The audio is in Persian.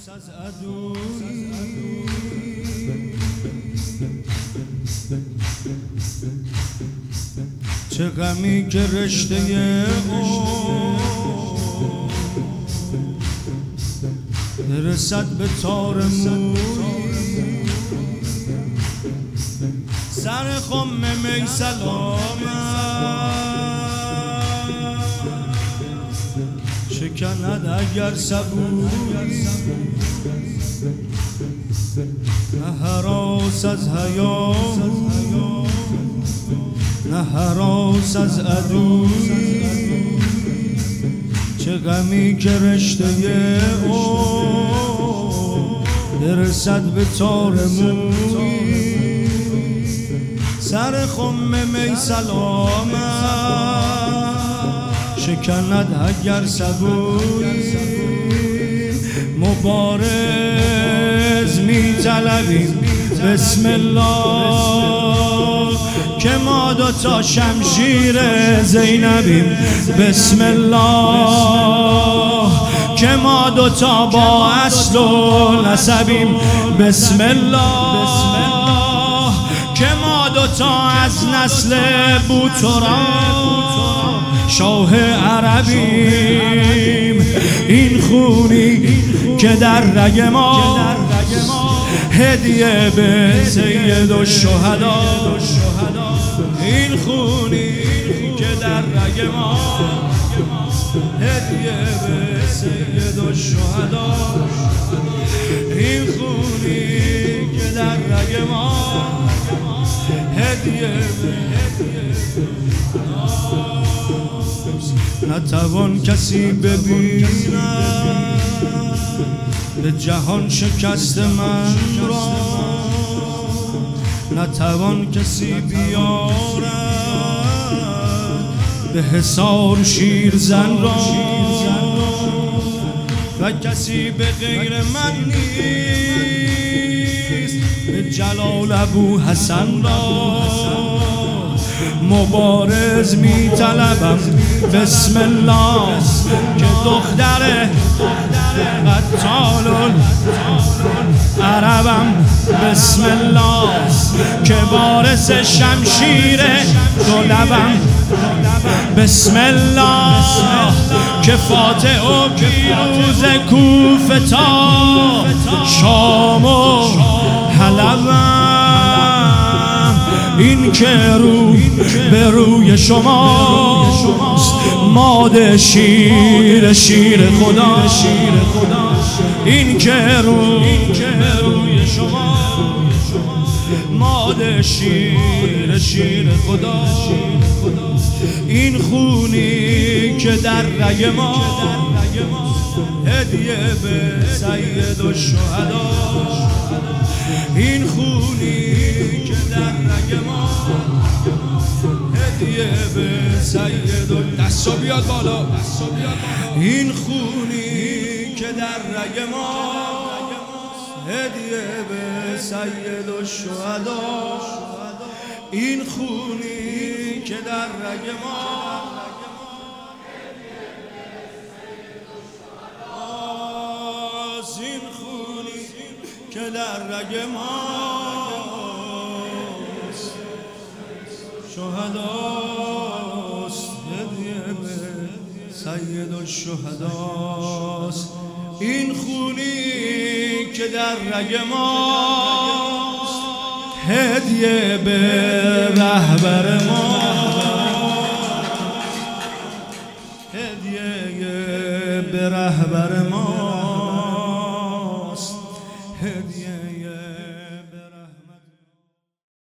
از عدویی چه غمی که رشته برسد به تار موی سر خم می سلامت شکند اگر سبوی نه هراس از حیا نه هراس از عدوی چه غمی که رشته برسد به تار موی سر خم می سلامت شکند اگر سبوی مبارز می طلبیم بسم الله که ما دوتا شمشیر زینبیم بسم الله که ما دوتا با اصل و نسبیم بسم الله که ما دوتا از نسل بوتورا شاه عربیم این خونی که در رگ ما هدیه به سید الشهدا این خونی که در رگ ما هدیه به سید الشهدا این خونی که در رگ ما هدیه نتوان کسی ببیند به جهان شکست من را نتوان کسی بیارد به حصار شیرزن را و کسی به غیر من نیست به جلال ابو حسن را مبارز می طلبم بسم الله که دختر قتال عربم بسم الله که وارث شمشیر دولبم بسم الله که فاتح و پیروز کوفه تا شام و حلبم این که رو به روی شماست ماده شیر خدا این که روی شما ماده شیر خدا این خونی که در رگ ما هدیه به سید الشهدا این خونی که در رگ ما هدیه به سید دستو بیاد بالا این خونی که در رگ ما هدیه به سید الشهدا این خونی که در رگ ما این خونی که در رگ ما شهداست هدیه به سید الشهداست این خونی که در رگ ماست هدیه به رهبر ما هدیه به رهبر